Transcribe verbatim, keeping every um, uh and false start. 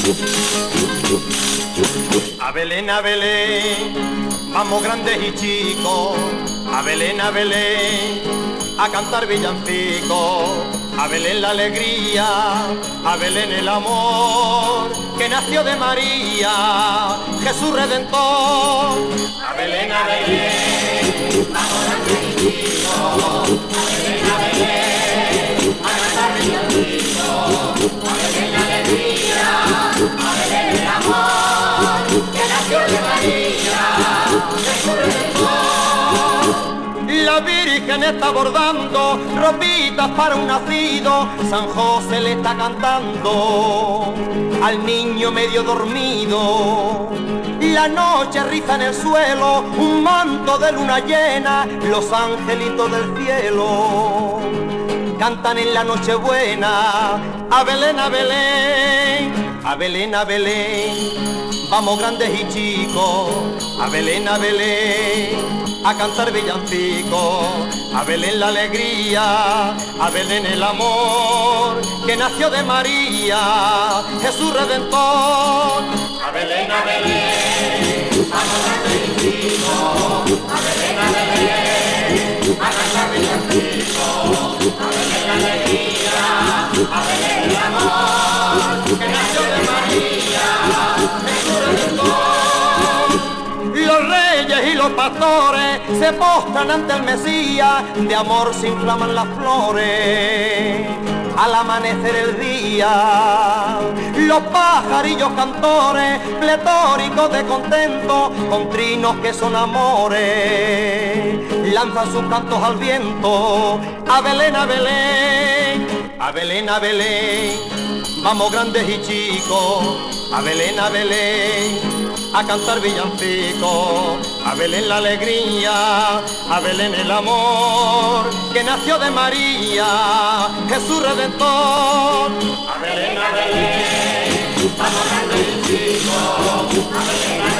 A Belén, a Belén, vamos grandes y chicos, a Belén, a Belén, a cantar villancicos, a Belén la alegría, a Belén el amor, que nació de María, Jesús Redentor. A Belén, a Belén, vamos grandes y chicos, a Belén, a Belén, a cantar villancicos, a Belén la alegría, a Belén el amor, que nació de María, Jesús Redentor. La Virgen está bordando ropitas para un nacido, San José le está cantando al niño medio dormido. La noche riza en el suelo, un manto de luna llena, los angelitos del cielo cantan en la noche buena. A Belén, a Belén, a Belén, a Belén, vamos grandes y chicos, a Belén, a Belén, a cantar villancicos, a Belén la alegría, a Belén el amor, que nació de María, Jesús Redentor. A Belén, a Belén, vamos grandes y chicos, a Belén, a Belén, a cantar villancicos, a Belén la alegría, a Belén el amor, que nació de María, Jesús Redentor. Los reyes y los pastores se postran ante el Mesías, de amor se inflaman las flores al amanecer el día. Los pajarillos cantores, pletóricos de contento, con trinos que son amores, lanzan sus cantos al viento. A Belén, a Belén, a Belén, a Belén, vamos grandes y chicos, a Belén, a Belén, a cantar villancicos, a Belén la alegría, a Belén el amor, que nació de María, Jesús Redentor. A Belén, a Belén, vamos grandes y chicos, a Belén, a Belén.